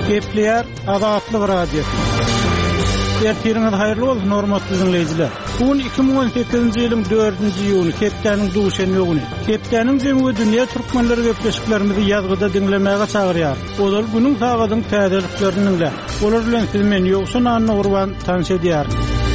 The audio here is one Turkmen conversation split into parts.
Gepleyer Adatlyk radiosu. Ertiriňiz haýyrly bolsun hormatly dinleýijiler. Bugün 2018-nji ýylyň 4-nji ýuny, Kepdeniň duşanby güni. Kepdeniň jemgy dünýä türkmenleri gepleşiklerimizi ýazgyda dinlemäge çagyrýar. Olal günüň tagadyň täzeliklerini dinle. Olar bilen siz men ýoksa anny gurban tanış edýär.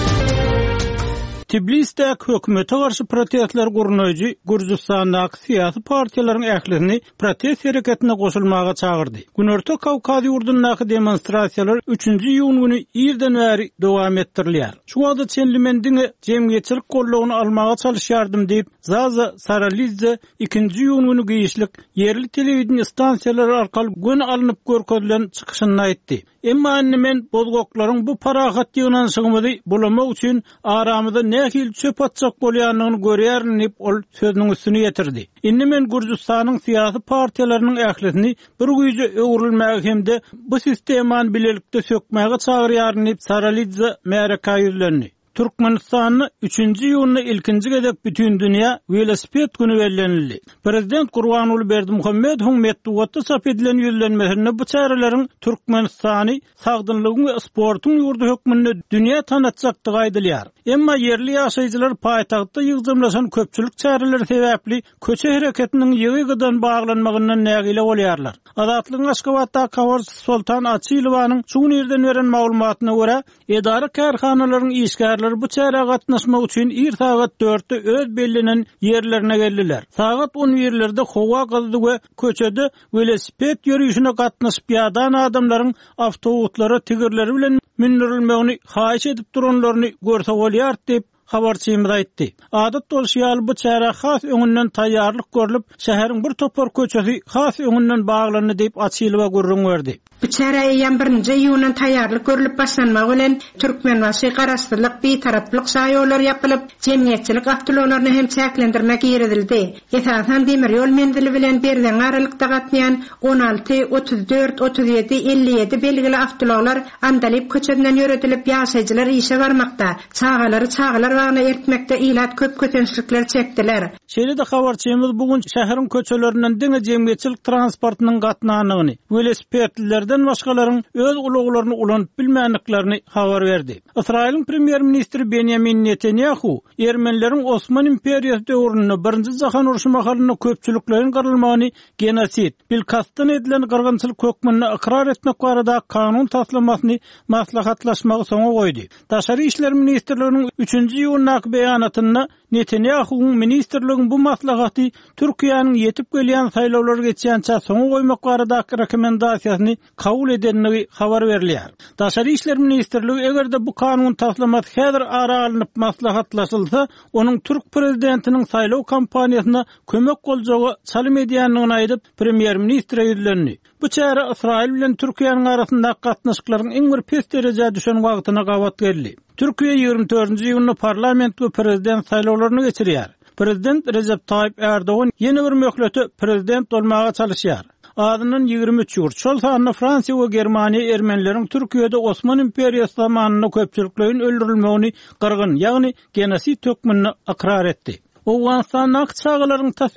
Tbilisde hökümete karşı protestler gurunajy Gürjistandaky syýasy partiýalaryň ählerini protest hereketine goşulmaga çagyrdy. Günorta Kawkaz ýurdundaky demonstrasiýalar 3-nji ýuny güni ýerden bäri dowam etdirilýär. Şu wagtda çenlimendiňe jemgyýetçilik gollawyny almaga çalyşýardym diýip Zaza Saralidze 2-nji ýuny güni giýişlik yerli telewizion stansiýalary arkaly gün alınıp görkezlen çykyşyny aýtdy. Emma men bozgoklaryň bu parahat ýygnaşygyny bulamak üçin aramyda nähil çöp atjak bolýanyny görýärin diýip ol sözüniň üstüne ýetirdi. Indi men Gürjistanyň syýasy partiýalarynyň ählisini bir güýje öwrülmäge hemde bu sistemany bilelikde sökmäge çagyrýaryn diýip Saralidze mereka ýüzlendi. Türkmenistanyň 3-nji ýylyny ilkinji gedek bütün dünýä velosiped güni bellenildi. Prezident Gurbanuly Berdimuhammedowyň metduatda çap edilen ýüzlenmesinde bu çäreleriň Türkmenistany sagdynlygyň we sportyň ýurdu hökmünde dünýä tanatjakdygy aýdylýar. Emma yerli ýaşaýjylar paýtagtda ýygdymlaşan köpçülik çäreleri sebäpli köçe hereketiniň ýygydan baglanmagyndan nägile bolýarlar. Adatlygyň Aşgabatda Kawar Sultan Açylowanyň şu ýerden beren maglumatyna görä, edara karhanalaryň işgärleri bu çäre gatnaşmak üçin ir sagat 4-de öz bellenen ýerlerine geldiler. Sagat 10 ýerlerde howa gazydy we köçede velosiped ýürüýüşine gatnaşyp ýadan adamlaryň awtobuslara tigirleri bilen mindirilmegini haýyş edip duranlaryny görse bolýar diýip habarçymyz aýtdy. Adat bolşýal bu çäre has öňünden taýýarlyk görülip, şäheriň bir topar köçesi has öňünden baglandy diýip Açylowa gurrun berdi. Bu çäreýe ýan 1-nji ýylyň taýýarlyk görülip başlanmagy bilen Türkmenbaşy garaşdyrlyk betaraplyk saýolary ýapylyp, jemgyýetçilik awtologlaryny hem çäklendirmek ýeredildi. Esasan demir ýol mendili bilen berden aralykda gatnaýan 16, 34, 37, 57 belgili awtologlar Andalyp köçedinden ýöretilip ýaşaýjylar işe barmakda. Çağalar wagna ertmekde ilat köp kötençlikler çekdiler. Şeýle-de habarçymyz bugün şäheriň köçelerinden diňe jemgyýetçilik transportynyň gatnanyny, velosipedlilerden başgalaryň öz uluglaryny ulanyp bilmänliklerini habar berdi. Israýlyň premier ministri Benjamin Netanyahu Ermenileriň Osman imperiýasy döwründe 1-nji jahan uruşy mahalyny köpçülikleriň garalmagyny genosit, bilkastan edilen gargynçylyk hökmüne ikrar etmek barada kanun taslamasyny maslahatlaşmagy soňa goýdy. Daşary işler ministrliginiň 3-nji ýylyň beýanatyna Netanyahu'nun ministerligiň bu maslahaty Türkiýanyň ýetip gelýän saýlawlary geçýänçä soňa goýmak baradaky rekomendasiýasyny kabul edenligi habar berilýär. Daşary işler ministrligi egerde bu kanun taslamasy häzir ara alınıp maslahatlaşylsa, onuň Türk prezidentiniň saýlaw kampaniýasyna kömek boljagy çalym edýänligini aýdyp premier ministre ýüzlendi. Bu çäre Israil bilen Türkiýanyň arasyndaky gatnaşyklaryň iň bir pes derejä düşen wagtyna gawat geldi. Türkiýe 24-nji ýylyny parlament we prezident saýlawlaryny geçirýär. Prezident Recep Tayyip Erdoğan ýene bir möhleti prezident bolmaga çalyşýar. Adynyň 23 ýurt şol sanyny Fransiýa we Germaniýa ermenileriň Türkiýede Osman imperiýasy zamanynda köpçüliklerin öldürilmegini gargyn, ýagny genosit hökmüne ikrar etdi. Owganstanyň çağalaryň tas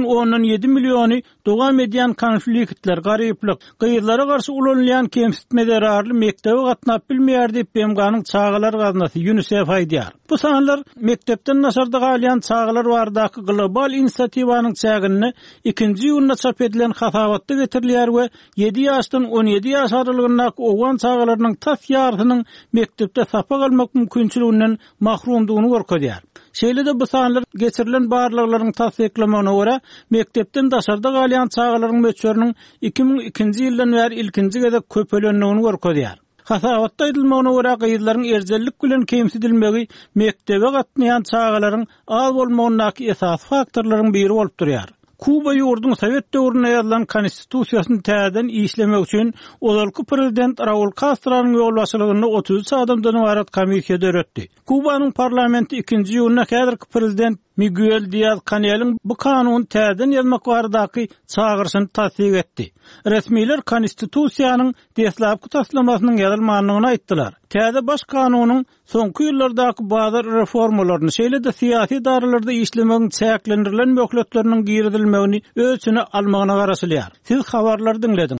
3,7 milyony dowam edýän konfliktler, garyplyk, gyýylara garşy ulanýan kemsitmeler arly mektebe gatnap bilmeýär diýip BMG'nyň çağalar gaznasy UNICEF aýdýar. Bu sanlar mektepden naşarda galýan çağalar baradaky global inisiatywanyň çägini 2-nji ýylyna çap edilen hasabatda getirilýär we 7 ýaşdan 17 ýaş aralygyndaky owgan çağalarynyň tas ýartynyň mektepde sapa galmak mümkinçiliginden mahrumdygyny görkezýär. Şeýle-de bu sanlar geçirilen barlyklaryň tasdiklamagyna görä, mektepden daşarda galýan çağalaryň möçberiniň 2002-nji ýyldan bäri ilkinji gedek köpelendigini görkezýär. Hasabatda edilmegine görä gyýylaryň erzellik bilen kemsidilmegi mektebe gatnaýan çağalaryň az bolmagynyň esas faktorlaryň biri bolup durýar. Kuba ýurdun Sowet döwrüne ýazylan konstitusiýasyny täzeden işlemek üçin olalky prezident Raul Castro'nyň ýolbaşçylygyny 33 adamdan ibaret komissiýa döretdi. Kubanyň parlamenti 2-nji ýylyna häzirki prezident Miguel Díaz-Canel'in bu kanun täzeden ýazmak baradaky çağırşyny tasdik etdi. Resmiler konstitusiýanyň deslapky taslamasynyň ýazylmagyny aýtdylar. Täze baş kanunyň soňky ýyllardaky bazı reformalaryny, şeýle-de syýasy daralarda işlemegiň çäklendirilen möhletleriniň giridilmegini öz içine almagyna garaşylýar. Siz habarlary dinlediniz.